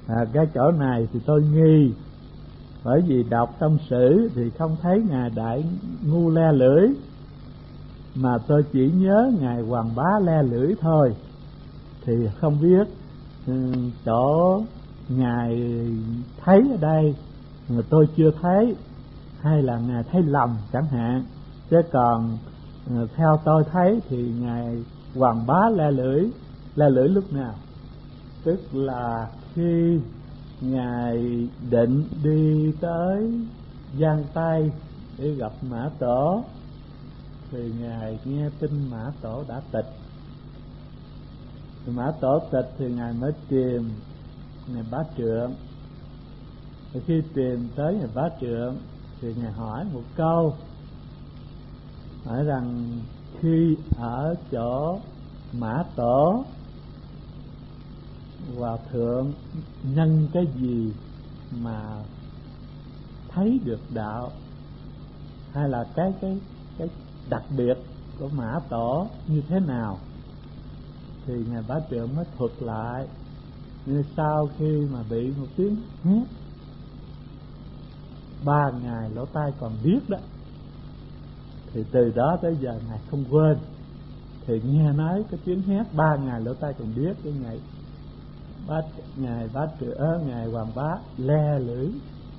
Cái chỗ này thì tôi nghi, bởi vì đọc trong sử thì không thấy ngài Đại Ngu le lưỡi, mà tôi chỉ nhớ ngài Hoàng Bá le lưỡi thôi, thì không biết chỗ ngài thấy ở đây mà tôi chưa thấy, hay là ngài thấy lầm chẳng hạn. Chứ còn theo tôi thấy thì ngài Hoàng Bá le lưỡi lúc nào? Tức là khi ngài định đi tới Giang Tây để gặp Mã Tổ, thì ngài nghe tin Mã Tổ đã tịch. Mã Tổ tịch thì ngài mới tìm ngài Bá Trượng. Và khi tìm tới ngài Bá Trượng thì ngài hỏi một câu, hỏi rằng khi ở chỗ Mã Tổ, Hòa Thượng nhân cái gì mà thấy được đạo, hay là cái đặc biệt của Mã Tổ như thế nào? Thì ngài Bá Trượng mới thuật lại. Nhưng sau khi mà bị một tiếng hét 3 ngày lỗ tai còn biết đó, thì từ đó tới giờ ngài không quên. Thì nghe nói cái tiếng hét 3 ngày lỗ tai còn biết, cái ngài Bá Trượng, ngài Hoàng Bá le lưỡi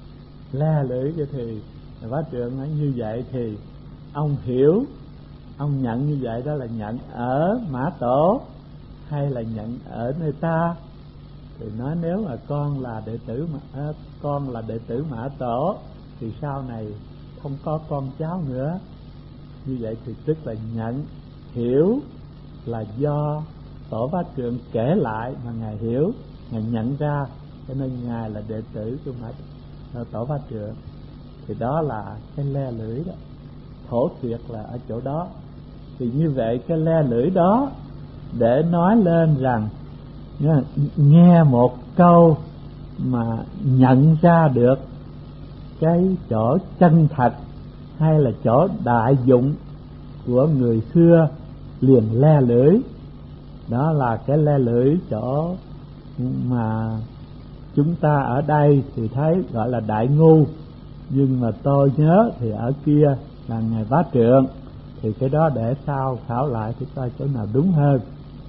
thì ngài Bá Trượng nói như vậy thì ông hiểu, ông nhận như vậy đó là nhận ở Mã Tổ hay là nhận ở nơi ta? Thì nói nếu mà con là đệ tử Mã Tổ thì sau này không có con cháu nữa. Như vậy thì tức là nhận hiểu là do Tổ Bá Trượng kể lại mà ngài hiểu, ngài nhận ra, cho nên ngài là đệ tử của Tổ Bá Trượng. Thì đó là cái le lưỡi đó, thổ thiệt là ở chỗ đó. Thì như vậy cái le lưỡi đó để nói lên rằng nghe một câu mà nhận ra được cái chỗ chân thật hay là chỗ đại dụng của người xưa liền le lưỡi. Đó là cái le lưỡi chỗ mà chúng ta ở đây thì thấy gọi là Đại Ngu, nhưng mà tôi nhớ thì ở kia là ngài Bá Trượng. Thì cái đó để sau khảo lại thì coi chỗ nào đúng hơn.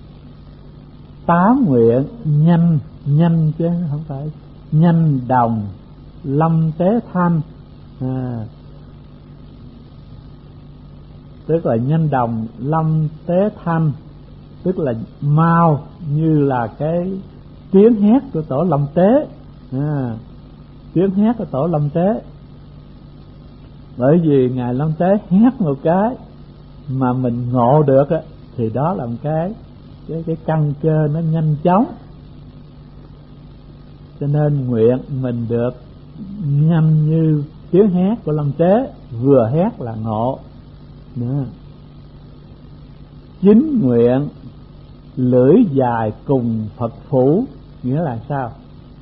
8 nguyện nhanh chứ không phải nhanh đồng lâm tế thanh, tức là nhanh đồng lâm tế thanh, tức là mau như là cái tiếng hét của Tổ Lâm Tế, tiếng hét của Tổ Lâm Tế. Bởi vì ngài Lâm Tế hét một cái mà mình ngộ được á, thì đó là một cái căn cơ nó nhanh chóng. Cho nên nguyện mình được nhanh như tiếng hét của Lâm Tế, vừa hét là ngộ nữa. 9 nguyện lưỡi dài cùng Phật phủ, nghĩa là sao?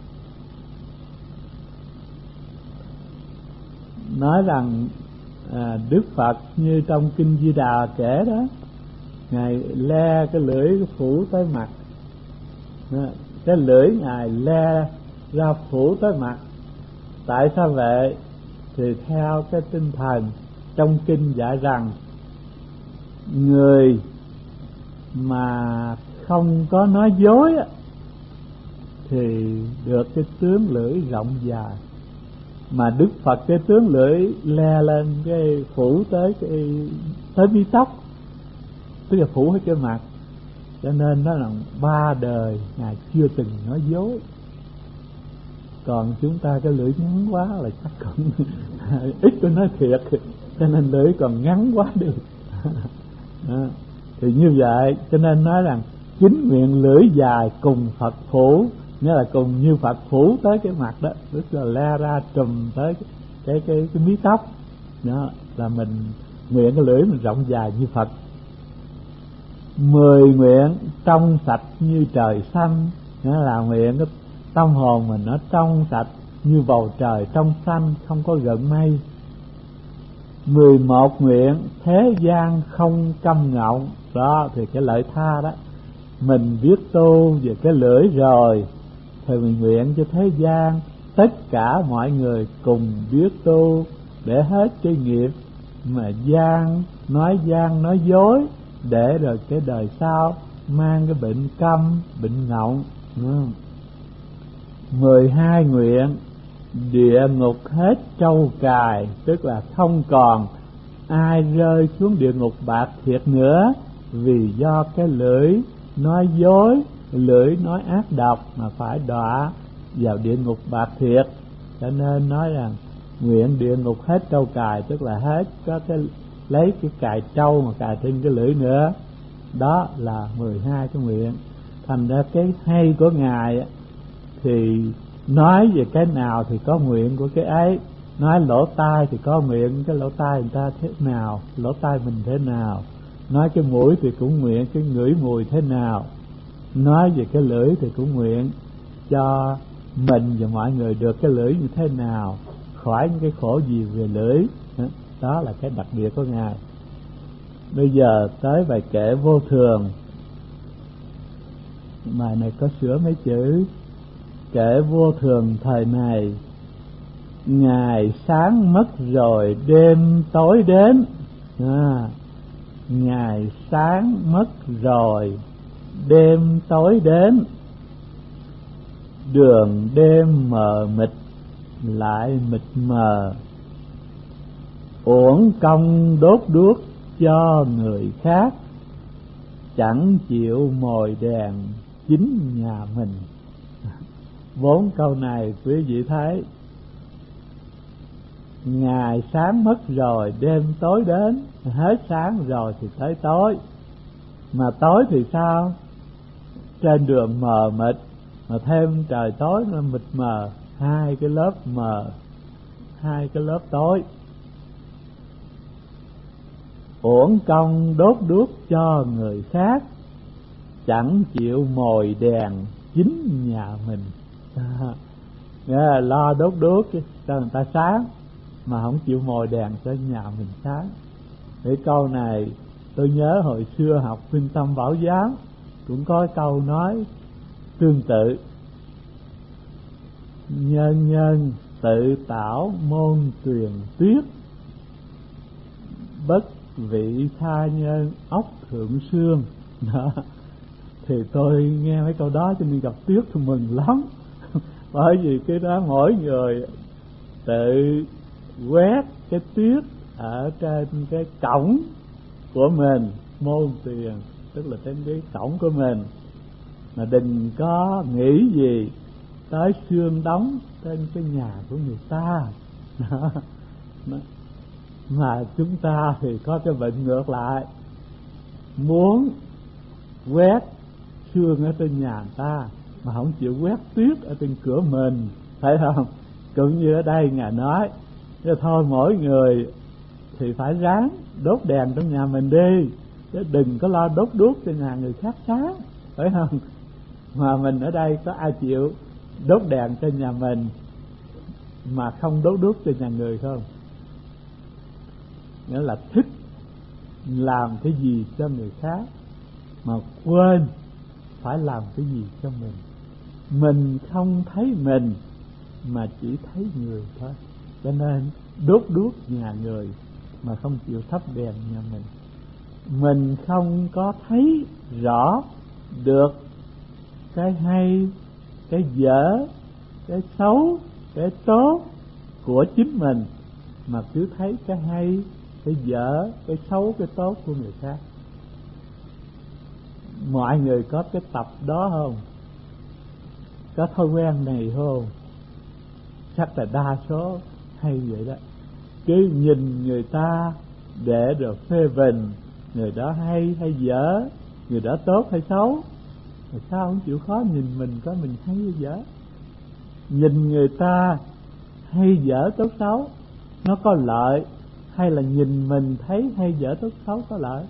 Nói rằng Đức Phật như trong Kinh Di Đà kể đó, ngài le cái lưỡi phủ tới mặt, cái lưỡi ngài le ra phủ tới mặt. Tại sao vậy? Thì theo cái tinh thần trong kinh dạy rằng người mà không có nói dối thì được cái tướng lưỡi rộng dài. Mà Đức Phật cái tướng lưỡi le lên cái phủ tới mí tóc, tức là phủ hết cái mặt. Cho nên nó là 3 đời ngài chưa từng nói dối. Còn chúng ta cái lưỡi ngắn quá là chắc cũng ít có nói thiệt, cho nên lưỡi còn ngắn quá đi. Thì như vậy cho nên nói rằng 9 nguyện lưỡi dài cùng Phật phủ, nghĩa là cùng như Phật phủ tới cái mặt đó, tức là le ra trùm tới cái mí tóc đó, là mình nguyện cái lưỡi mình rộng dài như Phật. 10 nguyện trong sạch như trời xanh, nghĩa là nguyện cái tâm hồn mình nó trong sạch như bầu trời trong xanh, không có gợn mây. 11 nguyện thế gian không câm ngọng. Đó thì cái lợi tha đó, mình biết tu về cái lưỡi rồi Thì mình nguyện cho thế gian tất cả mọi người cùng biết tu, để hết cái nghiệp mà gian nói dối, để rồi cái đời sau mang cái bệnh câm, bệnh ngọng. 12 nguyện địa ngục hết trâu cài, tức là không còn ai rơi xuống địa ngục bạc thiệt nữa, vì do cái lưỡi nói dối, lưỡi nói ác độc mà phải đọa vào địa ngục bạc thiệt. Cho nên nói rằng nguyện địa ngục hết trâu cài, tức là hết có cái lấy cái cài trâu mà cài trên cái lưỡi nữa. Đó là 12 cái nguyện. Thành ra cái hay của Ngài thì nói về cái nào thì có nguyện của cái ấy. Nói lỗ tai thì có nguyện cái lỗ tai người ta thế nào, lỗ tai mình thế nào. Nói cái mũi thì cũng nguyện cái ngửi mùi thế nào. Nói về cái lưỡi thì cũng nguyện cho mình và mọi người được cái lưỡi như thế nào, khỏi những cái khổ gì về lưỡi. Đó là cái đặc biệt của Ngài. Bây giờ tới bài kệ vô thường. Bài này có sửa mấy chữ. Kệ vô thường thời này, ngày sáng mất rồi đêm tối đến. Ngày sáng mất rồi đêm tối đến, đường đêm mờ mịt lại mịt mờ, uổng công đốt đuốc cho người khác, chẳng chịu mồi đèn chính nhà mình. 4 câu này quý vị thấy, ngày sáng mất rồi đêm tối đến, hết sáng rồi thì tới tối. Mà tối thì sao? Trên đường mờ mịt, mà thêm trời tối nó mịt mờ, 2 cái lớp mờ, 2 cái lớp tối. Uổng công đốt đuốc cho người khác, chẳng chịu mồi đèn chính nhà mình. Lo đốt đuốc cho người ta sáng mà không chịu mồi đèn cho nhà mình sáng. Cái câu này tôi nhớ hồi xưa học Minh Tâm Bảo Giám cũng có câu nói tương tự. Nhân nhân tự tạo môn truyền tuyết, bất vị tha nhân ốc thượng sương. Đó. Thì tôi nghe mấy câu đó cho nên gặp tuyết tôi mừng lắm. Bởi vì cái đó mỗi người tự quét cái tuyết ở trên cái cổng của mình, môn tiền tức là trên cái cổng của mình, mà đừng có nghĩ gì tới xương đóng trên cái nhà của người ta. Đó. Mà chúng ta thì có cái bệnh ngược lại, muốn quét xương ở trên nhà người ta mà không chịu quét tuyết ở trên cửa mình, phải không? Cũng như ở đây Ngài nói, thế thôi mỗi người thì phải ráng đốt đèn trong nhà mình đi, chứ đừng có lo đốt đuốc cho nhà người khác sáng, phải không? Mà mình ở đây có ai chịu đốt đèn cho nhà mình mà không đốt đuốc cho nhà người không? Nghĩa là thích làm cái gì cho người khác mà quên phải làm cái gì cho mình. Mình không thấy mình mà chỉ thấy người thôi, cho nên đốt đuốc nhà người mà không chịu thắp đèn nhà mình. Mình không có thấy rõ được cái hay, cái dở, cái xấu, cái tốt của chính mình, mà cứ thấy cái hay, cái dở, cái xấu, cái tốt của người khác. Mọi người có cái tập đó không? Có thói quen này không? Chắc là đa số hay vậy đó. Cứ nhìn người ta để rồi phê bình người đó hay hay dở, người đó tốt hay xấu. Mà sao không chịu khó nhìn mình có mình hay hay dở? Nhìn người ta hay dở tốt xấu nó có lợi, hay là nhìn mình thấy hay dở tốt xấu có lợi?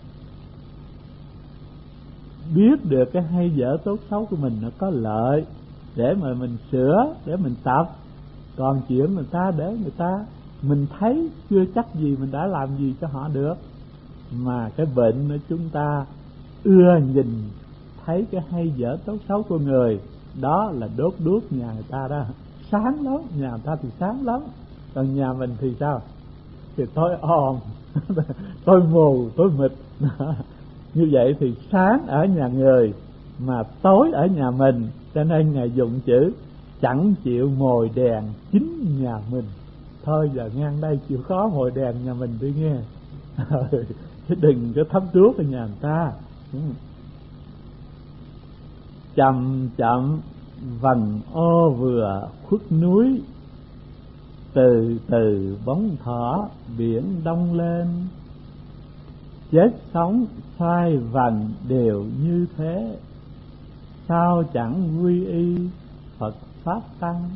Biết được cái hay dở tốt xấu của mình nó có lợi để mà mình sửa, để mình tập. Còn chuyện người ta để người ta mình thấy chưa chắc gì mình đã làm gì cho họ được. Mà cái bệnh của chúng ta ưa nhìn thấy cái hay dở tốt xấu của người đó là đốt đuốc nhà người ta đó, sáng lắm, nhà người ta thì sáng lắm, còn nhà mình thì sao? Thì tối om tối mù tối mịt. Như vậy thì sáng ở nhà người mà tối ở nhà mình, cho nên Ngài dùng chữ chẳng chịu mồi đèn chính nhà mình. Thôi giờ ngang đây chịu khó mồi đèn nhà mình đi nghe. Chứ đừng có thắp đuốc ở nhà người ta. Chậm chậm vành ô vừa khuất núi, từ từ bóng thỏ biển đông lên. Chết sống xoay vành đều như thế, sao chẳng quy y Phật Pháp Tăng.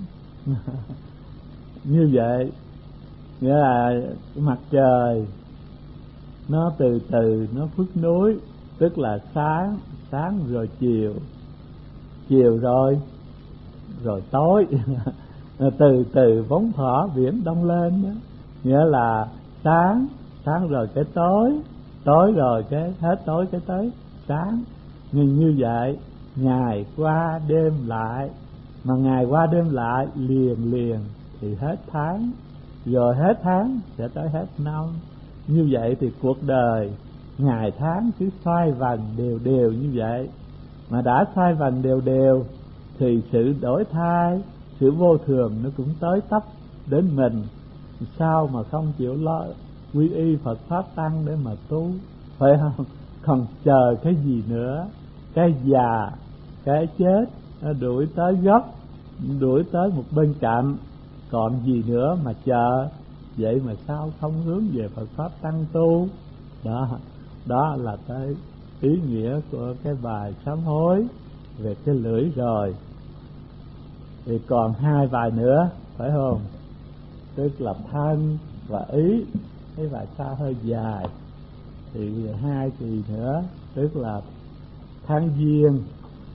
Như vậy nghĩa là cái mặt trời nó từ từ nó khuất núi, tức là sáng rồi chiều rồi tối. Từ từ bóng thỏ biển đông lên đó. Nghĩa là sáng rồi cái tối rồi cái hết tối cái tới sáng. Nhưng như vậy ngày qua đêm lại, mà ngày qua đêm lại liền thì hết tháng, rồi hết tháng sẽ tới hết năm. Như vậy thì cuộc đời ngày tháng cứ xoay vần đều như vậy. Mà đã xoay vần đều thì sự đổi thay, sự vô thường nó cũng tới tấp đến mình. Sao mà không chịu lo quy y Phật Pháp Tăng để mà tu, phải không? Còn chờ cái gì nữa? Cái già, cái chết nó đuổi tới gốc, đuổi tới một bên cạnh, còn gì nữa mà chờ? Vậy mà sao không hướng về Phật Pháp Tăng tu? Đó là cái ý nghĩa của cái bài sám hối về cái lưỡi rồi. Thì còn 2 bài nữa, phải không? Tức là thân và ý. Cái bài xa hơi dài, thì 2 kỳ nữa, tức là tháng Giêng.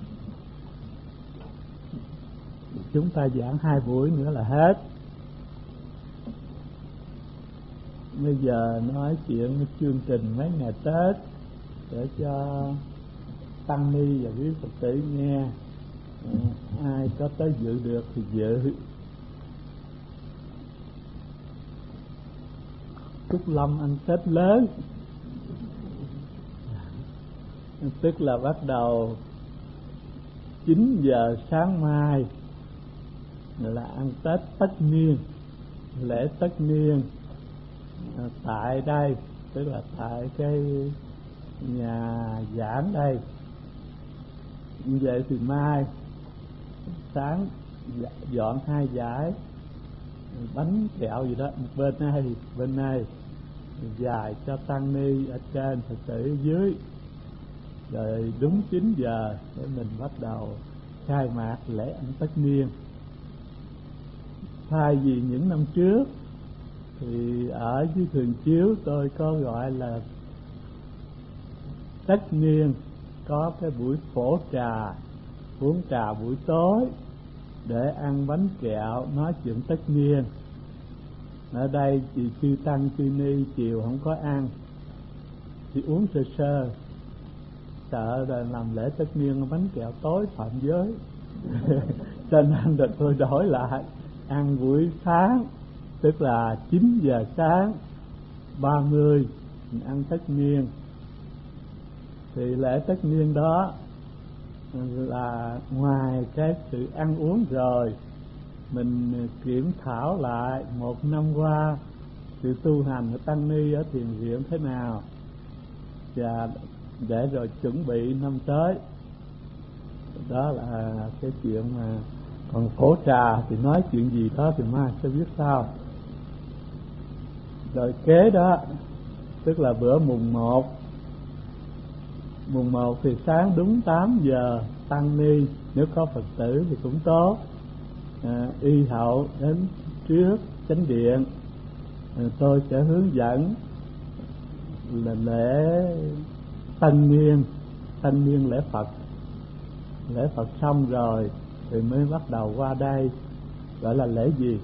Chúng ta giảng 2 buổi nữa là hết. Bây giờ nói chuyện chương trình mấy ngày Tết để cho tăng ni và quý Phật tử nghe. Ai có tới dự được thì dự. Cúc Lâm ăn Tết lớn, tức là bắt đầu 9 giờ sáng mai là ăn Tết tất niên, lễ tất niên tại đây, tức là tại cái nhà giảng đây. Như vậy thì mai sáng dọn 2 dải bánh kẹo gì đó, một bên này dài cho tăng ni ở trên, Phật tử ở dưới. Rồi đúng 9 giờ để mình bắt đầu khai mạc lễ ăn tất niên. Thay vì những năm trước thì ở dưới Thường Chiếu tôi có gọi là tất niên, có cái buổi phổ trà, uống trà buổi tối để ăn bánh kẹo nói chuyện tất niên. Ở đây thì chư tăng chư ni chiều không có ăn, thì uống sơ sợ là làm lễ tất niên bánh kẹo tối phạm giới. Cho nên là tôi đổi lại ăn buổi sáng, tức là 9 giờ sáng 30 mình ăn tất niên. Thì lễ tất niên đó là ngoài cái sự ăn uống rồi, mình kiểm thảo lại một năm qua sự tu hành của tăng ni ở thiền viện thế nào, và để rồi chuẩn bị năm tới. Đó là cái chuyện mà còn phổ trà thì nói chuyện gì đó thì mai sẽ biết sao. Rồi kế đó tức là bữa mùng 1 thì sáng đúng 8 giờ tăng ni nếu có Phật tử thì cũng tốt, y hậu đến trước chánh điện. Tôi sẽ hướng dẫn là lễ tân niên lễ Phật xong rồi thì mới bắt đầu qua đây gọi là lễ gì,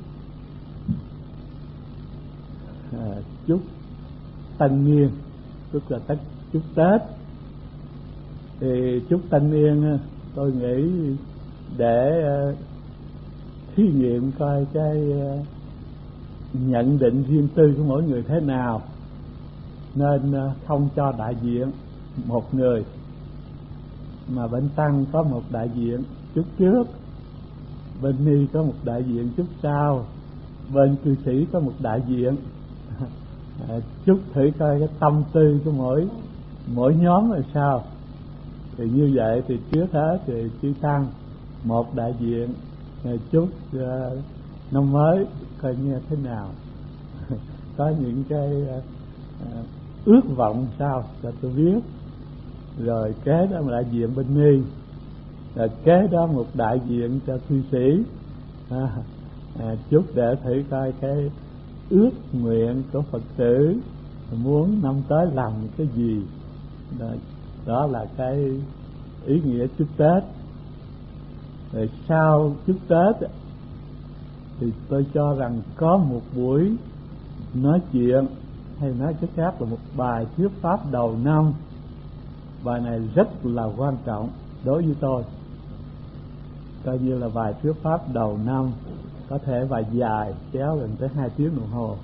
chúc tân niên, tức là chúc Tết. Thì chúc tân niên tôi nghĩ để thí nghiệm coi cái nhận định riêng tư của mỗi người thế nào, nên không cho đại diện một người, mà bên tăng có một đại diện chút trước, bên ni có một đại diện chút sau, bên cư sĩ có một đại diện. Chút thử coi cái tâm tư của mỗi nhóm là sao. Thì như vậy thì trước hết thì chư tăng một đại diện, chút năm mới coi nghe thế nào. Có những cái ước vọng sao cho tôi biết. Rồi kế đó một đại diện bên ni, rồi kế đó một đại diện cho cư sĩ. Chút để thử coi cái ước nguyện của Phật tử muốn năm tới làm cái gì. Đó là cái ý nghĩa chúc Tết. Rồi sau chúc Tết thì tôi cho rằng có một buổi nói chuyện, hay nói cách khác là một bài thuyết pháp đầu năm. Bài này rất là quan trọng đối với tôi, coi như là bài thuyết pháp đầu năm, có thể bài dài kéo gần tới 2 tiếng đồng hồ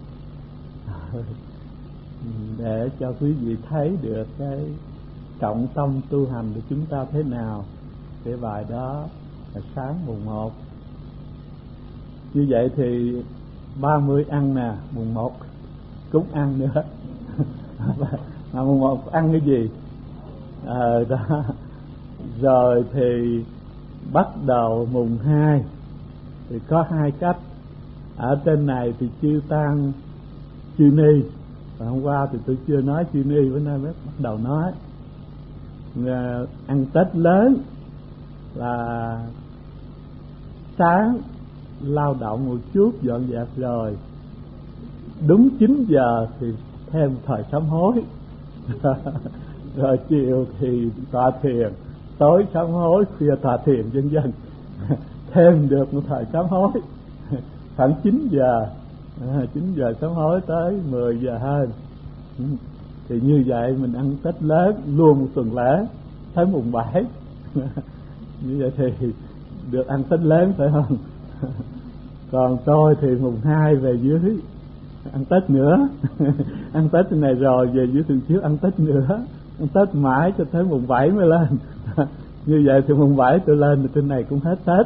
để cho quý vị thấy được cái trọng tâm tu hành của chúng ta thế nào. Cái bài đó là sáng mùng 1. Như vậy thì 30 ăn nè, mùng 1 cũng ăn nữa mà mùng 1 ăn cái gì? Đó. Rồi thì bắt đầu mùng 2 thì có 2 cách. Ở trên này thì chư tăng chư ni, và hôm qua thì tôi chưa nói chư ni, bữa nay mới bắt đầu nói. Ăn Tết lớn là sáng lao động một chút dọn dẹp rồi, đúng 9 giờ thì thêm thời sám hối rồi chiều thì tọa thiền, tối sám hối, khuya tọa thiền, vân vân thêm được một thời sám hối khoảng 9 giờ 9 giờ sám hối tới 10 giờ hơn. Thì như vậy mình ăn Tết lớn luôn một tuần lễ tới mùng 7 như vậy thì được ăn Tết lớn, phải không? Còn tôi thì mùng 2 về dưới ăn Tết nữa ăn Tết này rồi về dưới Thường Chiếu ăn Tết nữa, ăn Tết mãi cho tới mùng 7 mới lên như vậy thì mùng 7 tôi lên thì trên này cũng hết Tết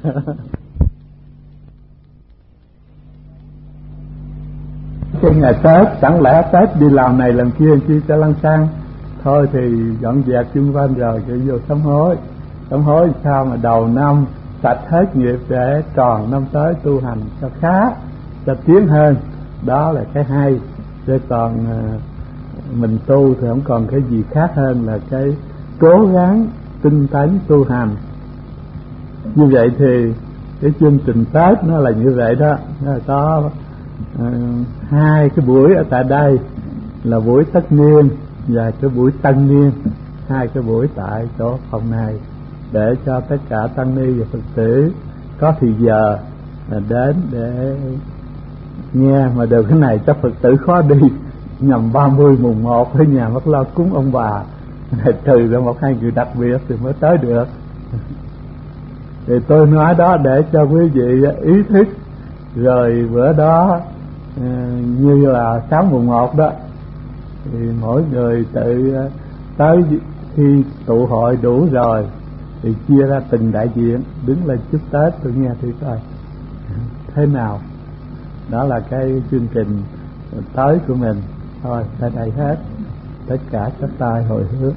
cái ngày Tết chẳng lẽ Tết đi làm này làm kia chi cho lăng xăng. Thôi thì dọn dẹp chung quanh rồi cho vô sám hối. Sám hối sao mà đầu năm sạch hết nghiệp để tròn năm tới tu hành cho khá, cho tiến hơn. Đó là cái hay. Chứ còn mình tu thì không còn cái gì khác hơn là cái cố gắng tinh tấn tu hành. Như vậy thì cái chương trình Tết nó là như vậy đó. Nó là có 2 cái buổi ở tại đây là buổi tất niên và cái buổi tân niên, 2 cái buổi tại chỗ phòng này để cho tất cả tăng ni và Phật tử có thì giờ đến để nghe. Mà được cái này chắc Phật tử khó đi, nhằm 30 mùng 1 ở nhà mất lo cúng ông bà, trừ ra 1-2 người đặc biệt thì mới tới được. Thì tôi nói đó để cho quý vị ý thức. Rồi bữa đó như là sáng mùng 1 đó thì mỗi người tự tới khi tụ hội đủ rồi thì chia ra từng đại diện đứng lên chúc Tết tôi nghe thử coi thế nào. Đó là cái chương trình tới của mình. Thôi tới đây hết, tất cả chắp tay hồi hướng.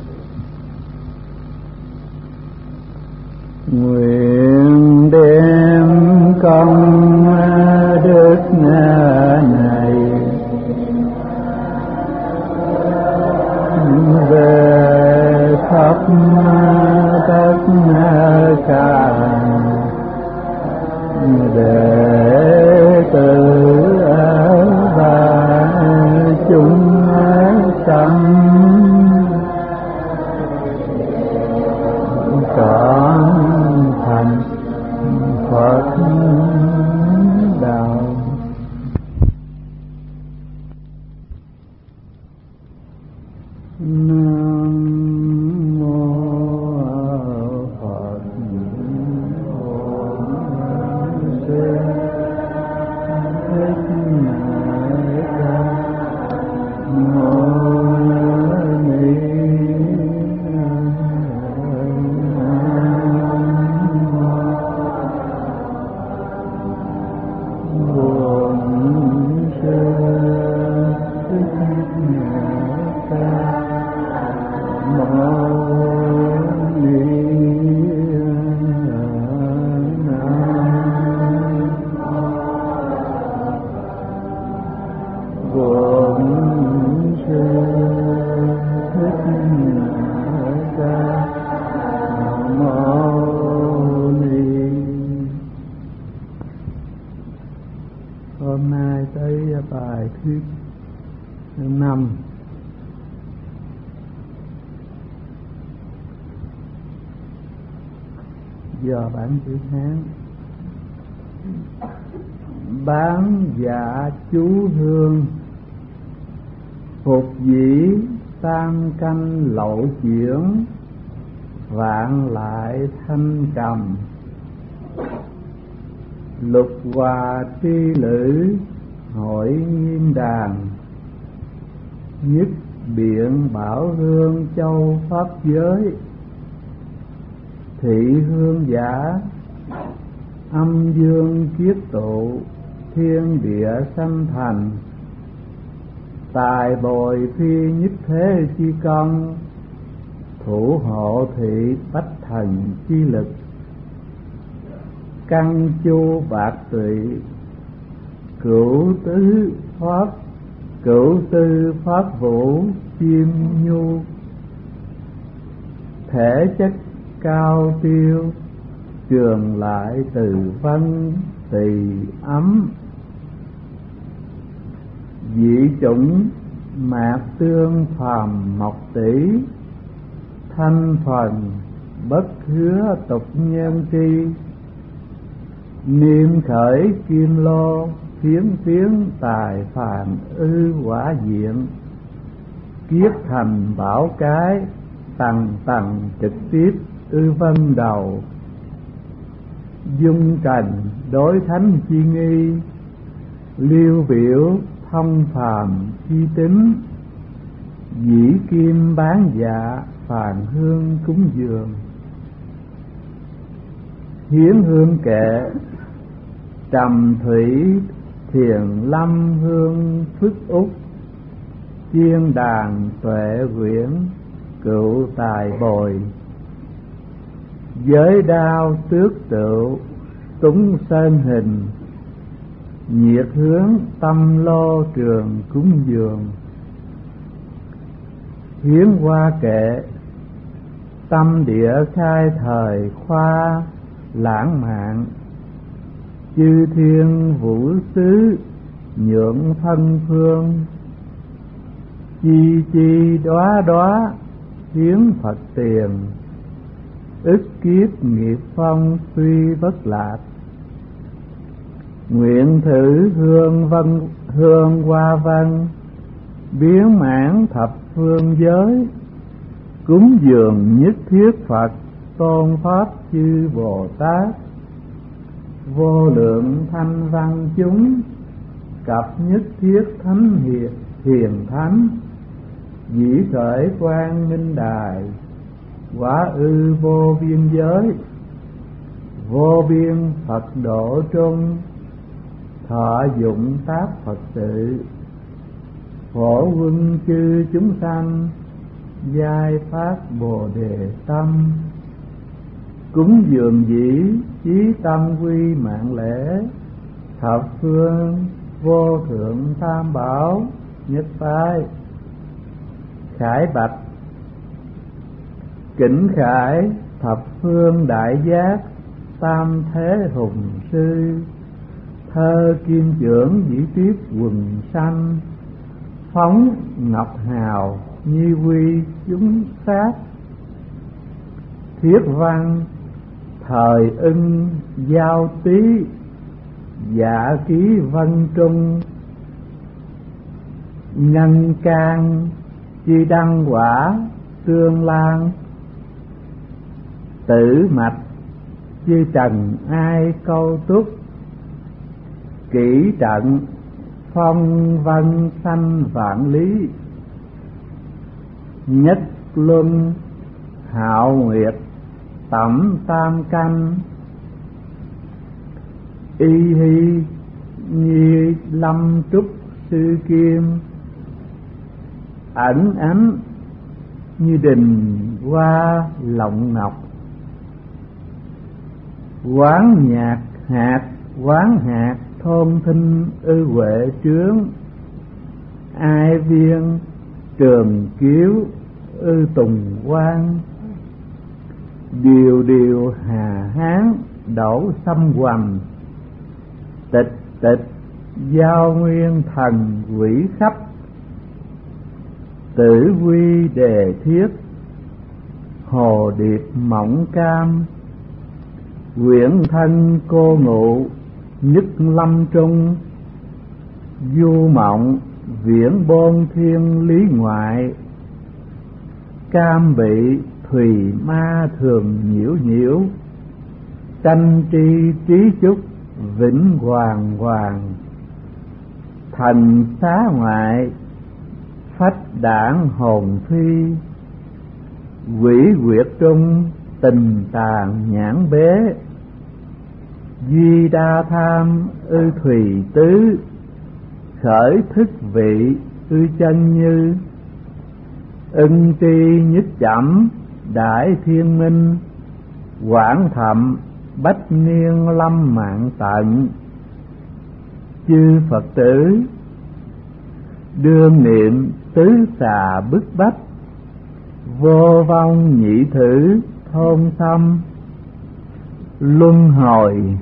Nguyện đem công đức này về khắp tất cả đệ tử và chúng sanh trọn thành Phật đạo. Nam mô Phật. Do bản chữ Hán. Bán dạ chú hương, phục dĩ tam canh lậu chuyển, vạn lại thanh cầm. Lục hòa tri lữ, hội nghiêm đàn, nhất biện bảo hương châu pháp giới. Thị hương giả, âm dương kiết tụ, thiên địa sanh thành. Tài bồi phi nhất thế chi công, thủ hộ thị bách thần chi lực. Căn chu bạc tụy, cửu tư pháp vũ chiêm nhu. Thể chất cao tiêu, trường lại từ vân tỳ ấm. Dị chủng mạc tương phàm mộc tỷ, thanh phần bất hứa tục nhân tri. Niệm khởi kim lô, phiến phiến tài phàn ư quả diện. Kiết thành bảo cái, tầng tầng trực tiếp ư vân đầu. Dung trần đối thánh chi nghi, liêu biểu thông phàm chi tính. Dĩ kim bán dạ, phàn hương cúng dường. Hiến hương kệ, trầm thủy thiền lâm hương phước úc. Chiên đàn tuệ quyển, cựu tài bồi. Giới đao tước tựu, túng sơn hình. Nhiệt hướng tâm lô trường cúng dường. Hiến hoa kệ, tâm địa khai thời khoa lãng mạn. Chư thiên vũ xứ nhượng thân phương. Chi chi đóa đóa hiến Phật tiền. Ức kiếp nghiệp phong suy bất lạc. Nguyện thử hương hoa văn, biến mãn thập phương giới. Cúng dường nhất thiết Phật, tôn pháp chư Bồ Tát. Vô lượng thanh văn chúng, cập nhất thiết thánh hiền thánh. Dĩ khởi quang minh đài, quả ư vô biên giới. Vô biên Phật độ trung, thọ dụng tác Phật sự. Phổ quân chư chúng sanh, giai phát Bồ Đề tâm. Cúng dường dĩ chí tâm quy mạng lễ. Thập phương vô thượng tam bảo nhất phái. Khải bạch, kính khải thập phương đại giác, tam thế hùng sư. Thơ kim trưởng dĩ tiếp quần sanh, phóng ngọc hào nhi quy chúng sát. Thiết văn thời ưng giao tý, dạ ký vân trung. Nhân can chi đăng quả tương lan. Tử mạch chi trần ai câu túc, kỹ trận phong vân sanh vạn lý, nhất luân hạo nguyệt tẩm tam canh, y hi nhi lâm trúc sư kim, ẩn ánh như đình hoa lộng ngọc, quán nhạc hạt quán hạt thôn thinh ư huệ trướng, ai viên trường kiếu ư tùng quang, điều điều hà hán đổ xâm hoành, tịch tịch giao nguyên thần quỷ khắp, tử quy đề thiết hồ điệp mộng cam, quyển thân cô ngụ nhất lâm trung, du mộng viễn bôn thiên lý ngoại, cam bị thùy ma thường nhiễu nhiễu, tranh tri trí chúc vĩnh hoàng hoàng, thần xá ngoại phách đảng hồn phi, quỷ quyệt trung tình tàn nhãn bế, duy đa tham ư thùy tứ, khởi thức vị ư chân như, ưng tri nhất chẩm đại thiên minh, quảng thậm bách niên lâm mạng tận, chư Phật tử đương niệm tứ xà bức bách, vô vong nhị thử thôn xâm, luân hồi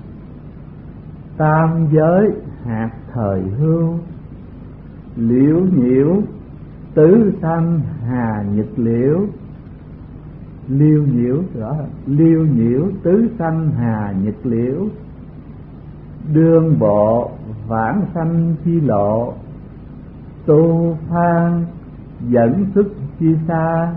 tam giới hạt thời hưu, liễu nhiễu tứ sanh hà nhật liễu, liêu nhiễu rõ liêu nhiễu tứ sanh hà nhật liễu, đương bộ vãng sanh chi lộ, tu phan dẫn xuất chi xa,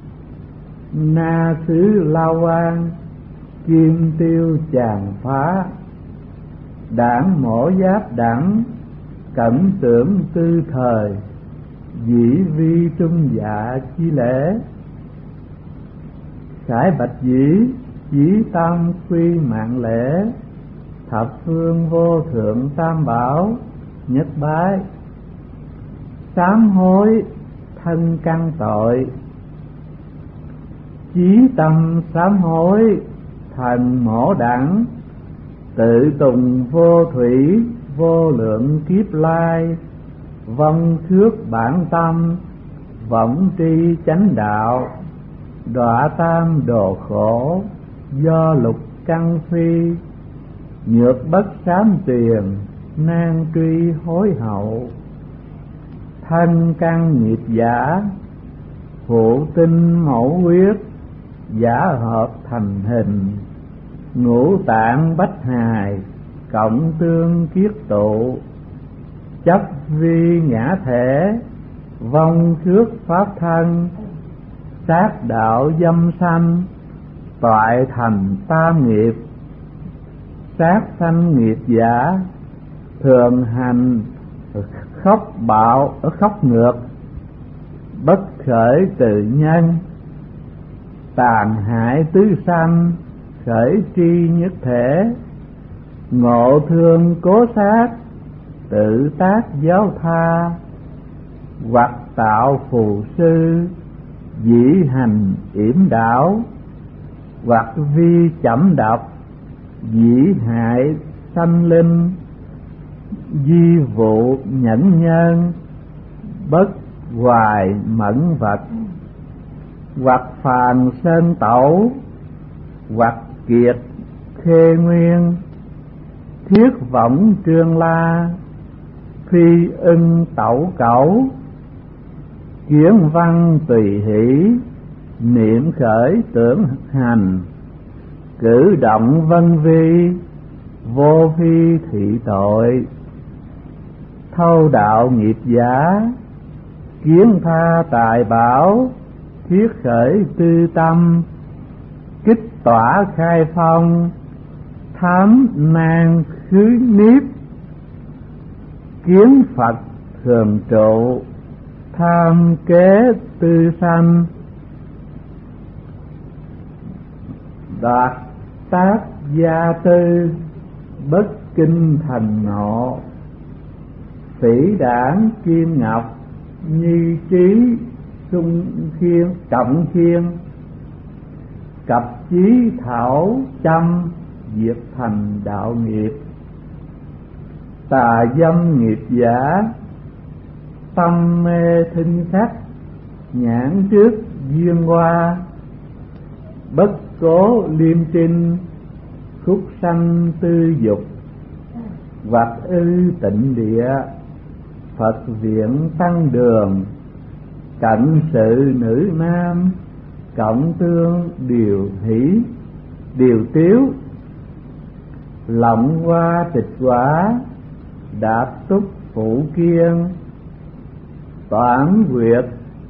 na xứ lao quan kim tiêu chàng phá, đảng mổ giáp đẳng cẩm tưởng tư thời, dĩ vi trung dạ chi lễ, khải bạch dĩ tam quy mạng lễ, thập phương vô thượng tam bảo nhất bái, sám hối thân căn tội, chí tâm sám hối thần mổ đẳng, tự tùng vô thủy vô lượng kiếp lai, vong khước bản tâm võng tri chánh đạo, đọa tam đồ khổ do lục căn phi, nhược bất sám tiền nan truy hối hậu, thân căn nghiệp giả phụ tinh mẫu huyết, giả hợp thành hình, ngũ tạng bách hài cộng tương kiết tụ, chấp vi ngã thể vong khước pháp thân, sát đạo dâm sanh toại thành tam nghiệp, sát sanh nghiệp giả thường hành khóc bạo ở khóc ngược, bất khởi từ nhân, tàn hại tứ sanh khởi tri nhất thể, ngộ thương cố sát tự tác giáo tha, hoặc tạo phù sư dĩ hành yểm đảo, hoặc vi chẩm độc dĩ hại sanh linh, di vụ nhẫn nhân bất hoài mẫn vật, hoặc phàn sơn tẩu, hoặc kiệt khê nguyên, thiết võng trương la phi ưng tẩu cẩu, kiến văn tùy hỷ niệm khởi tưởng hành, cử động vân vi vô phi thị tội, thâu đạo nghiệp giả kiến tha tài bảo, thiết khởi tư tâm kích tỏa khai phong, thám nan khứ niếp kiến Phật thường trụ, tham kế tư sanh, đoạt tác gia tư, bất kinh thành nộ. Phỉ đảng kim ngọc, nhi trí sung khiên trọng khiên, cập chí thảo chăm, diệt thành đạo nghiệp. Tà dâm nghiệp giả, tâm mê thinh sắc, nhãn trước duyên hoa. Bất cố liêm trinh, khúc sanh tư dục, hoặc ư tịnh địa, Phật viện tăng đường. Cận sự nữ nam, cộng tương điều hỷ điều tiếu. Lộng hoa tịch quả, đạp túc phụ kiên. Toản quyệt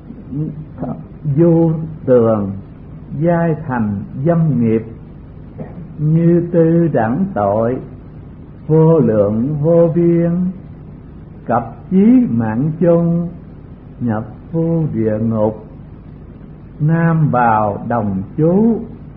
du tường, giai thành dâm nghiệp. Như tư đẳng tội, vô lượng vô biên. Cập chí mạng chung, nhập vô địa ngục. Nam bào đồng chú,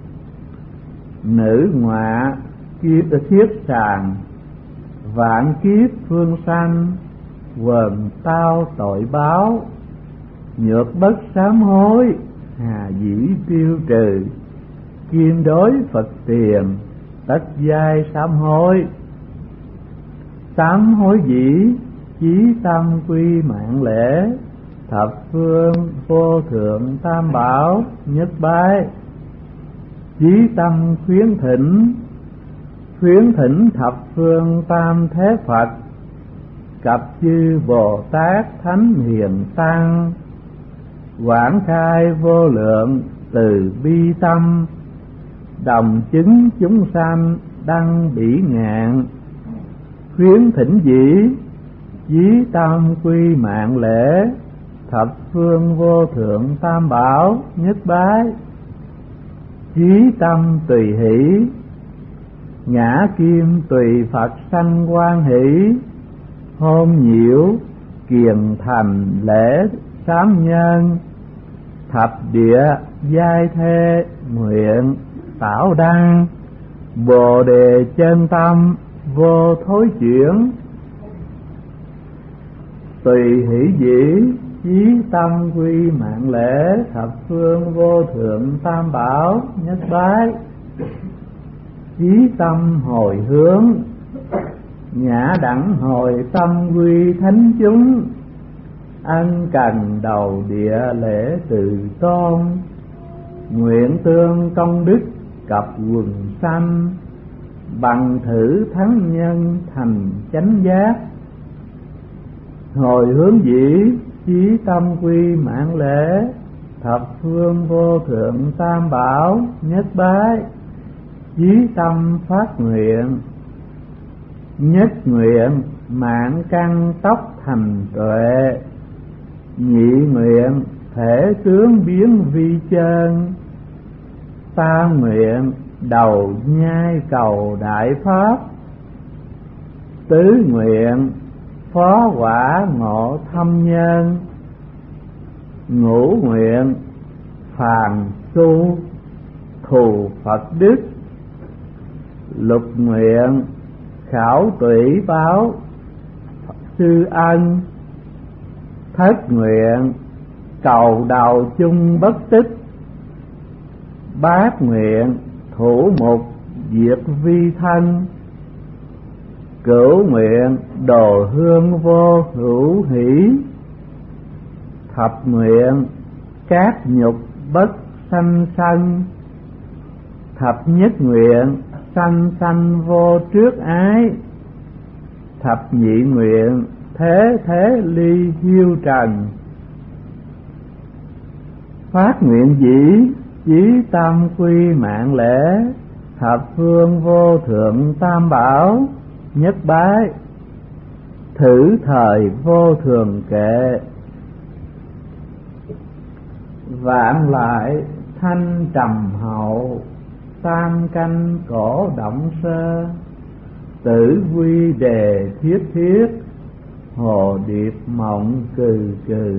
nữ ngọa thiết sàng. Vạn kiếp phương sanh, quần tao tội báo. Nhược bất sám hối, hà dĩ tiêu trừ. Kim đối Phật tiền, tất giai sám hối. Sám hối dĩ, chí tâm quy mạng lễ. Thập phương vô thượng tam bảo nhất bái. Chí tâm khuyến thỉnh thập phương tam thế Phật. Cập chư Bồ Tát thánh hiền tăng. Quảng khai vô lượng từ bi tâm. Đồng chứng chúng sanh đăng bỉ ngạn. Khuyến thỉnh dĩ, chí tâm quy mạng lễ. Thập phương vô thượng tam bảo nhất bái. Chí tâm tùy hỷ, ngã kim tùy Phật sanh quan hỷ. Hôn nhiễu kiền thành lễ sám nhân. Thập địa giai thê nguyện tảo đăng. Bồ đề chân tâm vô thối chuyển. Tùy hỷ dĩ, chí tâm quy mạng lễ. Thập phương vô thượng tam bảo nhất bái. Chí tâm hồi hướng, nhã đẳng hồi tâm quy thánh chúng. Ân cần đầu địa lễ từ tôn. Nguyện tương công đức cập quần sanh. Bằng thử thắng nhân thành chánh giác. Hồi hướng dĩ, chí tâm quy mạng lễ. Thập phương vô thượng tam bảo nhất bái. Chí tâm phát nguyện, nhất nguyện mạng căn tóc thành tuệ. Nhị nguyện thể tướng biến vi chân. Tam nguyện đầu nhai cầu đại pháp. Tứ nguyện phó quả ngộ thâm nhân. Ngũ nguyện phàm tu thù Phật đức. Lục nguyện khảo tủy báo sư ân. Thất nguyện cầu đầu chung bất tích. Bát nguyện thủ mục diệt vi thân. Cửu nguyện đồ hương vô hữu hỷ. Thập nguyện cát nhục bất sanh sân. Thập nhất nguyện sanh sanh vô trước ái. Thập nhị nguyện thế thế ly hiu trần. Phát nguyện dĩ, chí tâm quy mạng lễ. Thập phương vô thượng tam bảo nhất bái. Thử thời vô thường kệ. Vạn lại thanh trầm hậu. Tam canh cổ động sơ. Tử quy đề thiết thiết. hồ điệp mộng cừ cừ,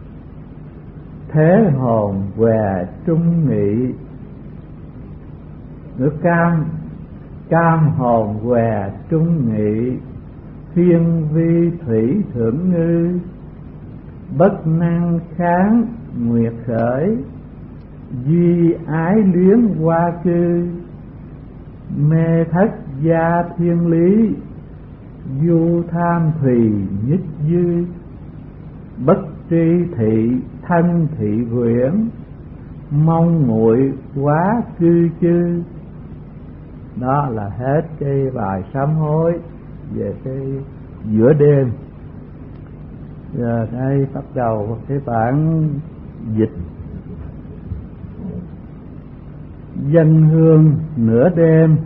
thế hồn què trung nghị. Nước cam hồn què trung nghị, thiên vi thủy thượng ngư. Bất năng kháng nguyệt khởi, duy ái luyến hoa cư. Mê thất gia thiên lý, du tham thùy nhất dư. Bất tri thị thân thị quyển, mong nguội quá cư chư. Đó là hết cái bài sám hối về cái giữa đêm. Giờ đây bắt đầu cái bản dịch. Dân hương nửa đêm,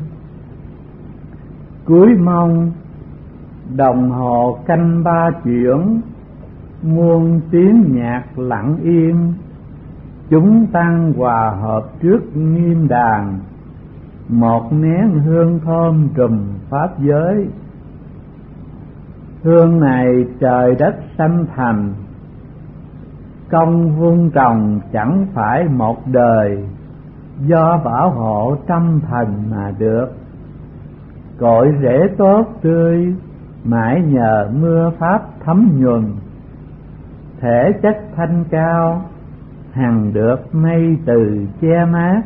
cuối mong đồng hồ canh ba chuyển. Muôn tiếng nhạc lặng im, chúng tăng hòa hợp trước nghiêm đàn. Một nén hương thơm trùm pháp giới, hương này trời đất sanh thành. Công vun trồng chẳng phải một đời, do bảo hộ trăm thần mà được. Cội rễ tốt tươi, mãi nhờ mưa pháp thấm nhuần. Thể chất thanh cao, hằng được mây từ che mát.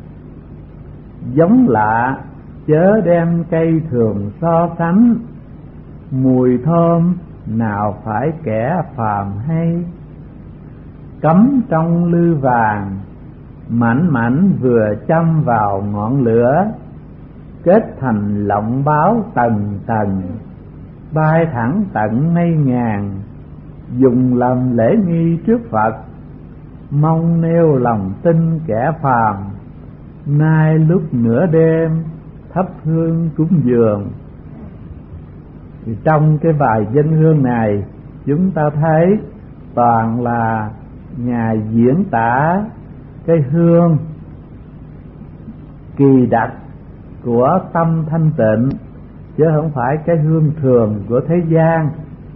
Giống lạ chớ đem cây thường so sánh, mùi thơm nào phải kẻ phàm hay. Cắm trong lư vàng, mảnh mảnh vừa châm vào ngọn lửa. Kết thành lọng báo tầng tầng, bay thẳng tận mây ngàn. Dùng làm lễ nghi trước Phật, mong nêu lòng tin kẻ phàm. Nay lúc nửa đêm, thắp hương cúng dường. Thì trong cái bài dân hương này, chúng ta thấy toàn là Ngài diễn tả cái hương kỳ đặc của tâm thanh tịnh, chứ không phải cái hương thường của thế gian.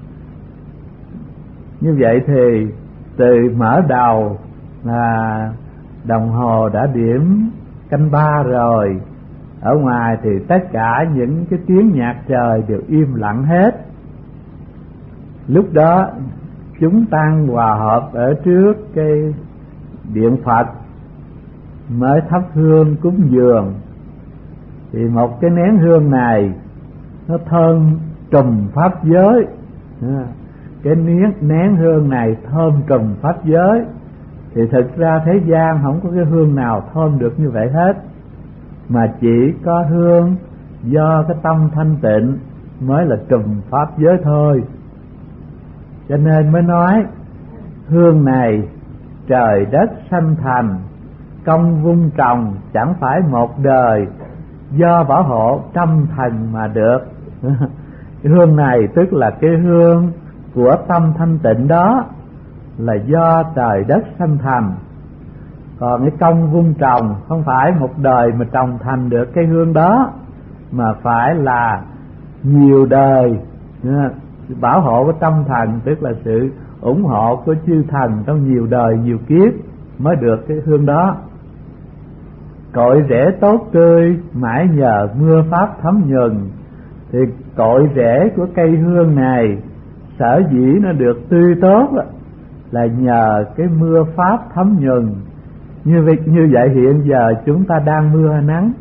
Như vậy thì từ mở đầu là đồng hồ đã điểm canh ba rồi. Ở ngoài thì tất cả những cái tiếng nhạc trời đều im lặng hết. Lúc đó chúng tăng hòa hợp ở trước cái điện Phật mới thắp hương cúng dường. Thì một cái nén hương này nó thơm trùm pháp giới. Cái nén hương này thơm trùm pháp giới. Thì thực ra thế gian không có cái hương nào thơm được như vậy hết, mà chỉ có hương do cái tâm thanh tịnh mới là trùm pháp giới thôi. Cho nên mới nói hương này trời đất sanh thành, công vun trồng chẳng phải một đời, do bảo hộ trăm thần mà được. Cái hương này tức là cái hương của tâm thanh tịnh đó, là do trời đất sanh thành. Còn cái công vun trồng không phải một đời mà trồng thành được cái hương đó, mà phải là nhiều đời. Bảo hộ của tâm thần tức là sự ủng hộ của chư thần trong nhiều đời nhiều kiếp mới được cái hương đó. Cội rễ tốt tươi, mãi nhờ mưa pháp thấm nhuần. Thì cội rễ của cây hương này sở dĩ nó được tươi tốt là nhờ cái mưa pháp thấm nhuần. Như vậy hiện giờ chúng ta đang mưa hay nắng?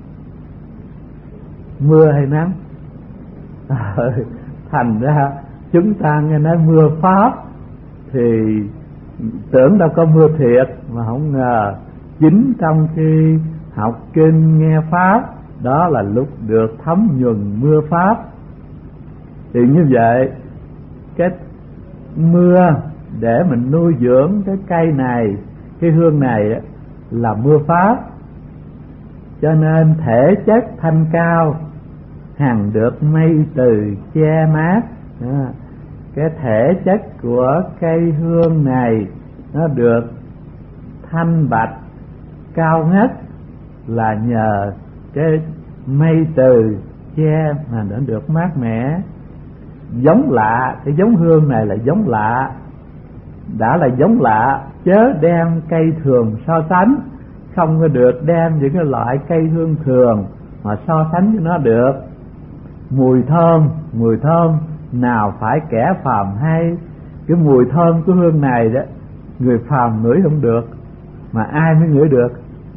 Mưa hay nắng? Thành ra chúng ta nghe nói mưa pháp thì tưởng đâu có mưa thiệt, mà không ngờ chính trong khi học kinh nghe pháp đó là lúc được thấm nhuần mưa pháp. Thì như vậy cái mưa để mình nuôi dưỡng cái cây này, cái hương này là mưa pháp. Cho nên thể chất thanh cao, hằng được mây từ che mát. Cái thể chất của cây hương này nó được thanh bạch cao ngất là nhờ cái mây từ che mà nó được mát mẻ. giống lạ. Cái giống hương này là giống lạ, đã là giống lạ chớ đem cây thường so sánh. Không có được đem những cái loại cây hương thường mà so sánh với nó được. Mùi thơm nào phải kẻ phàm hay. Cái mùi thơm của hương này đó, người phàm ngửi không được, mà ai mới ngửi được?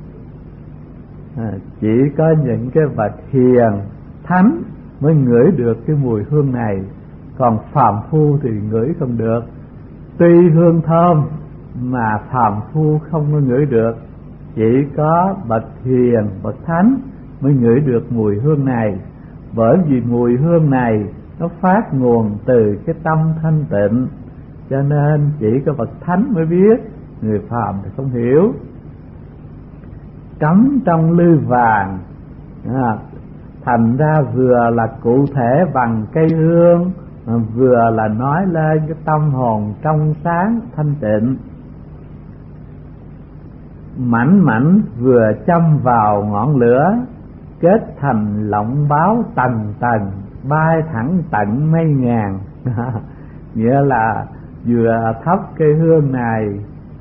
Chỉ có những cái bậc hiền thánh mới ngửi được cái mùi hương này, còn phàm phu thì ngửi không được. Tuy hương thơm mà phàm phu không có ngửi được, chỉ có bậc hiền bậc thánh mới ngửi được mùi hương này. Bởi vì mùi hương này nó phát nguồn từ cái tâm thanh tịnh, cho nên chỉ có bậc thánh mới biết, người phàm thì không hiểu. Cắm trong lư vàng, thành ra vừa là cụ thể bằng cây hương, vừa là nói lên cái tâm hồn trong sáng thanh tịnh. Mảnh vừa châm vào ngọn lửa, kết thành lọng báo tầng tầng, bay thẳng tận mây ngàn. Nghĩa là vừa thắp cây hương này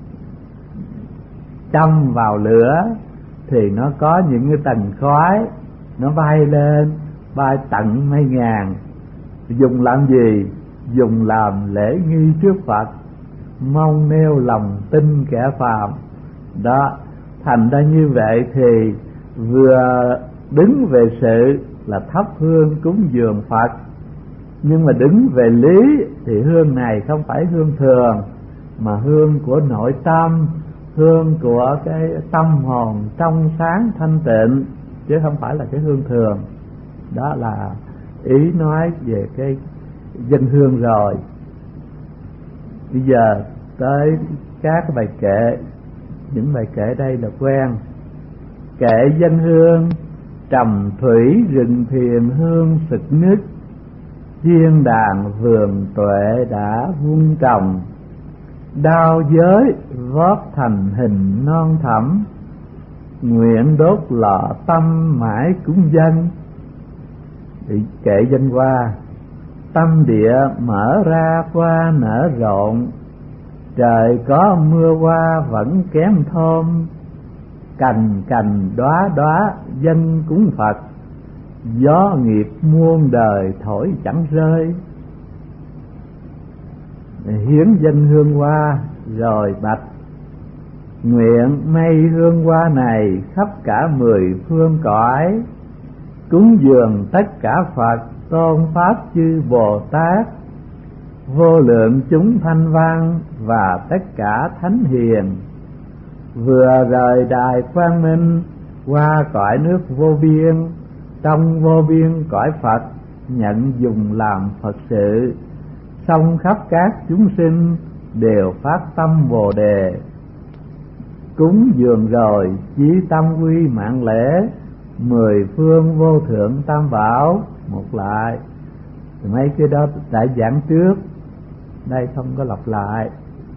châm vào lửa thì nó có những cái tầng khói nó bay lên, bay tận mây ngàn. Dùng làm gì? Dùng làm lễ nghi trước Phật, mong nêu lòng tin kẻ phàm. Đó, thành ra như vậy thì vừa đứng về sự là thắp hương cúng dường Phật, nhưng mà đứng về lý thì hương này không phải hương thường, mà hương của nội tâm, hương của cái tâm hồn trong sáng thanh tịnh, chứ không phải là cái hương thường. Đó là ý nói về cái dân hương rồi. Bây giờ tới các cái bài kệ. Những bài kệ đây là quen. Kệ dân hương: trầm thủy rừng thiền hương sực nức, thiên đàng vườn tuệ đã vun trồng, đao giới vót thành hình non thẳm, nguyện đốt lò tâm mãi cúng dân. Kệ dân hoa: tâm địa mở ra hoa nở rộn, trời có mưa hoa vẫn kém thơm, cành cành đóa đóa dân cúng Phật, gió nghiệp muôn đời thổi chẳng rơi. Hiến dân hương hoa rồi bạch: nguyện mây hương hoa này khắp cả 10 phương cõi, cúng dường tất cả Phật tôn pháp chư Bồ Tát, vô lượng chúng thanh văn và tất cả thánh hiền. Vừa rời đài quang minh qua cõi nước vô biên, trong vô biên cõi Phật nhận dùng làm Phật sự, song khắp các chúng sinh đều phát tâm Bồ đề. Cúng dường rồi chí tâm quy mạng lễ, 10 phương vô thượng tam bảo. Một lại mấy cái đó đã giảng trước, đây không có lặp lại.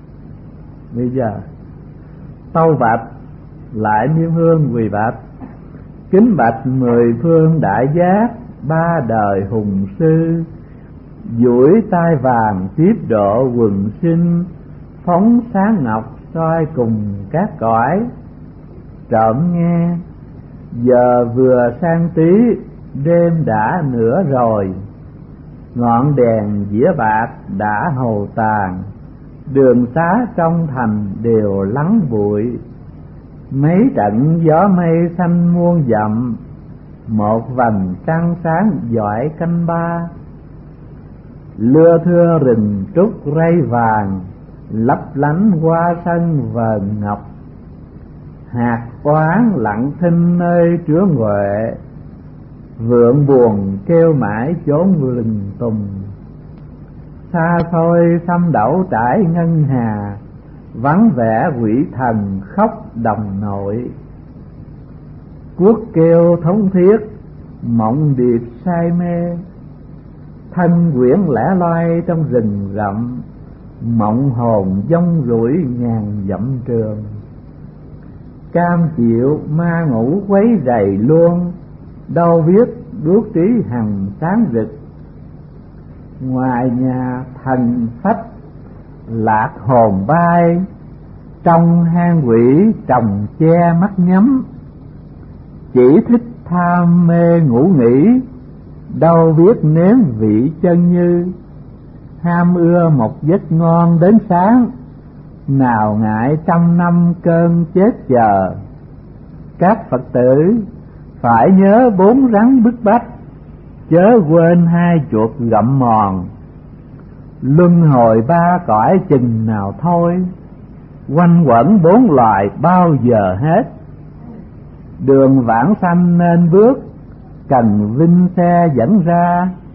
Bây giờ tâu bạch lại niêm hương quỳ bạch: kính bạch 10 phương đại giác, 3 đời hùng sư, duỗi tai vàng tiếp độ quần sinh, phóng sáng ngọc soi cùng các cõi. Trộm nghe giờ vừa sang tí, đêm đã nửa rồi, ngọn đèn dĩa bạc đã hầu tàn, đường xá trong thành đều lắng bụi. Mấy trận gió mây xanh muôn dặm, một vành trăng sáng giỏi canh ba. Lưa thưa rừng trúc ray vàng, lấp lánh hoa sân vờn ngọc. Hạt oán lặng thinh nơi trứa huệ, vượng buồn kêu mãi chốn rừng tùng. Xa xôi xăm đậu trải ngân hà, vắng vẻ quỷ thần khóc đồng nội. Quốc kêu thống thiết, mộng điệp say mê, thân quyển lẻ loi trong rừng rậm. Mộng hồn dông rủi ngàn dặm trường, cam chịu ma ngủ quấy rầy luôn. Đâu biết đuốc trí hằng sáng rực, ngoài nhà thần phách lạc hồn bay, trong hang quỷ trồng che mắt nhắm, chỉ thích tham mê ngủ nghỉ, đâu biết nếm vị chân như. Ham ưa một giấc ngon đến sáng, nào ngại trăm năm cơn chết chờ. Các Phật tử phải nhớ 4 rắn bức bách, chớ quên 2 chuột gặm mòn. Luân hồi 3 cõi chừng nào thôi, quanh quẩn 4 loài bao giờ hết. Đường vãng sanh nên bước, cần vinh xe dẫn ra,